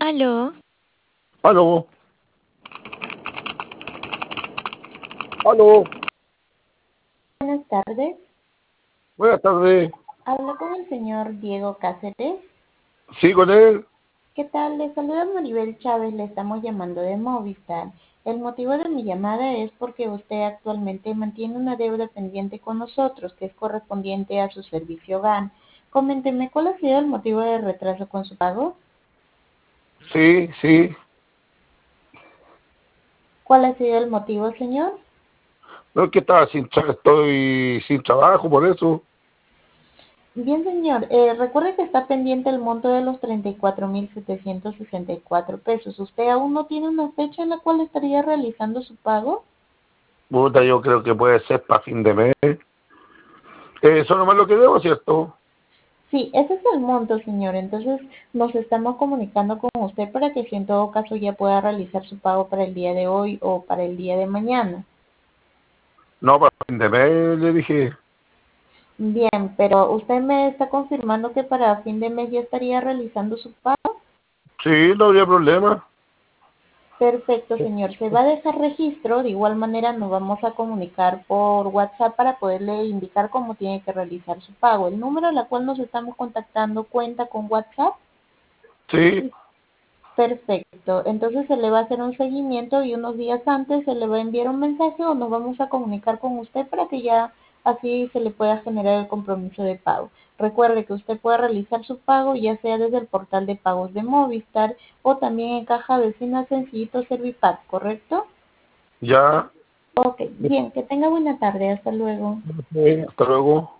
Aló, Aló, aló, Buenas tardes. buenas tardes. Hablo con el señor Diego Cáceres. Sí, con él. ¿Qué tal? Le saluda Maribel Chávez. Le estamos llamando de Movistar. El motivo de mi llamada es porque usted actualmente mantiene una deuda pendiente con nosotros que es correspondiente a su servicio GAN. Coménteme, ¿cuál ha sido el motivo de retraso con su pago? Sí, sí. ¿Cuál ha sido el motivo, señor? No es que estoy sin trabajo por eso. Bien, señor. Recuerde que está pendiente el monto de los 34.764 pesos. ¿Usted aún no tiene una fecha en la cual estaría realizando su pago? Puta, yo creo que puede ser para fin de mes. Eso nomás lo que debo, ¿cierto? Sí, ese es el monto, señor. Entonces nos estamos comunicando con usted para que si en todo caso ya pueda realizar su pago para el día de hoy o para el día de mañana. No, para fin de mes, le dije. Bien, pero usted me está confirmando que para fin de mes ya estaría realizando su pago. Sí, no habría problema. Perfecto, señor. Se va a dejar registro. De igual manera nos vamos a comunicar por WhatsApp para poderle indicar cómo tiene que realizar su pago. El número al cual nos estamos contactando cuenta con WhatsApp. Sí, Perfecto. Entonces se le va a hacer un seguimiento y unos días antes se le va a enviar un mensaje o nos vamos a comunicar con usted para que ya así se le pueda generar el compromiso de pago. Recuerde que usted puede realizar su pago ya sea desde el portal de pagos de Movistar o también en Caja Vecina Sencillito Servipack, ¿correcto? ya. Ok, bien, que tenga buena tarde. Hasta luego. Hasta luego.